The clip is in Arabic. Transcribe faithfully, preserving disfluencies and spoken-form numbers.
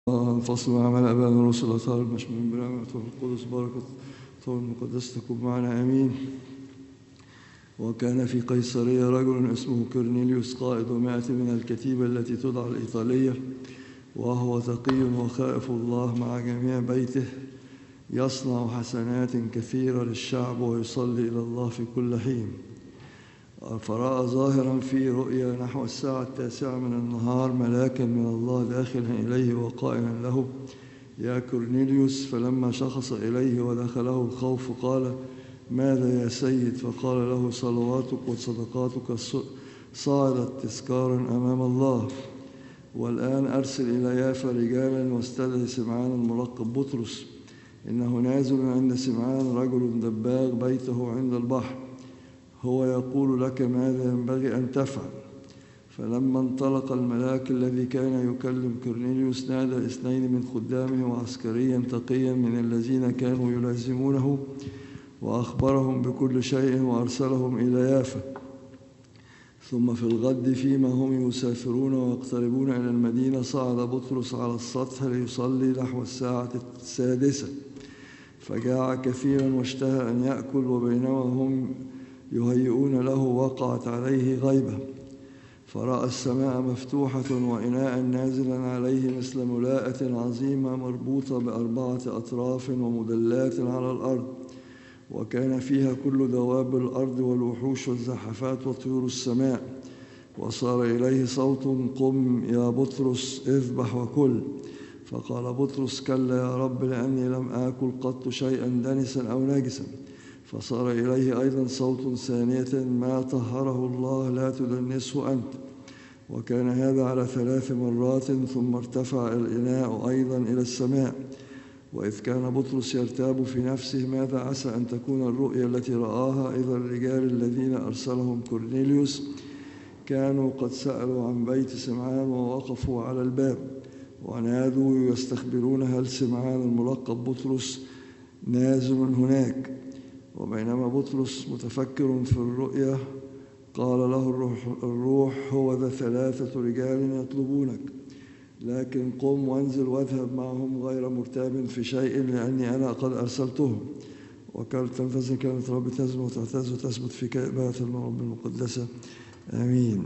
الفصل وعمل أبان الرسل الأطهار المشمولين برحمة القدس بركة طول المقدس تكون معنا آمين. وكان في قيصرية رجل اسمه كورنيليوس قائد مائة من الكتيبة التي تدعى الإيطالية، وهو تقي وخائف الله مع جميع بيته، يصنع حسنات كثيرة للشعب ويصلي إلى الله في كل حين. فرأى ظاهرا في رؤيا نحو الساعة التاسعة من النهار ملاكا من الله داخلا إليه وقائلا له: يا كورنيليوس. فلما شخص إليه ودخله الخوف قال: ماذا يا سيد؟ فقال له: صلواتك وصدقاتك صعدت تذكارا أمام الله، والآن أرسل إلى يافا رجالا واستدعي سمعان الملقب بطرس، إنه نازل عند سمعان رجل دباغ بيته عند البحر، هو يقول لك ماذا ينبغي أن تفعل. فلما انطلق الملاك الذي كان يكلم كورنيليوس نادى اثنين من خدامه وعسكريا تقيا من الذين كانوا يلازمونه، وأخبرهم بكل شيء وأرسلهم إلى يافا. ثم في الغد فيما هم يسافرون ويقتربون إلى المدينة صعد بطرس على السطح ليصلي نحو الساعة السادسة، فجاع كثيرا واشتهى أن يأكل، وبينما هم يهيئون له وقعت عليه غيبة، فرأى السماء مفتوحة وإناء نازلا عليه مثل ملاءة عظيمة مربوطة بأربعة أطراف ومدلات على الأرض، وكان فيها كل دواب الأرض والوحوش والزحفات وطيور السماء. وصار إليه صوت: قم يا بطرس اذبح وكل. فقال بطرس: كلا يا رب، لأني لم آكل قط شيئا دنسا أو نجسا. فصار إليه أيضا صوت ثانية: ما طهره الله لا تدنسه أنت. وكان هذا على ثلاث مرات، ثم ارتفع الإناء أيضا إلى السماء. وإذ كان بطرس يرتاب في نفسه ماذا عسى أن تكون الرؤيا التي رآها، إذا الرجال الذين أرسلهم كورنيليوس كانوا قد سألوا عن بيت سمعان ووقفوا على الباب، ونادوا يستخبرون هل سمعان الملقب بطرس نازل هناك. وبينما بطرس متفكر في الرؤيا قال له الروح, الروح هو ذا ثلاثة رجال يطلبونك، لكن قم وانزل واذهب معهم غير مرتاب في شيء، لأني أنا قد أرسلتهم. وكانت تنفذ كانت رب تزم وتعتز وتثبت في كائبات الرب المقدسة آمين.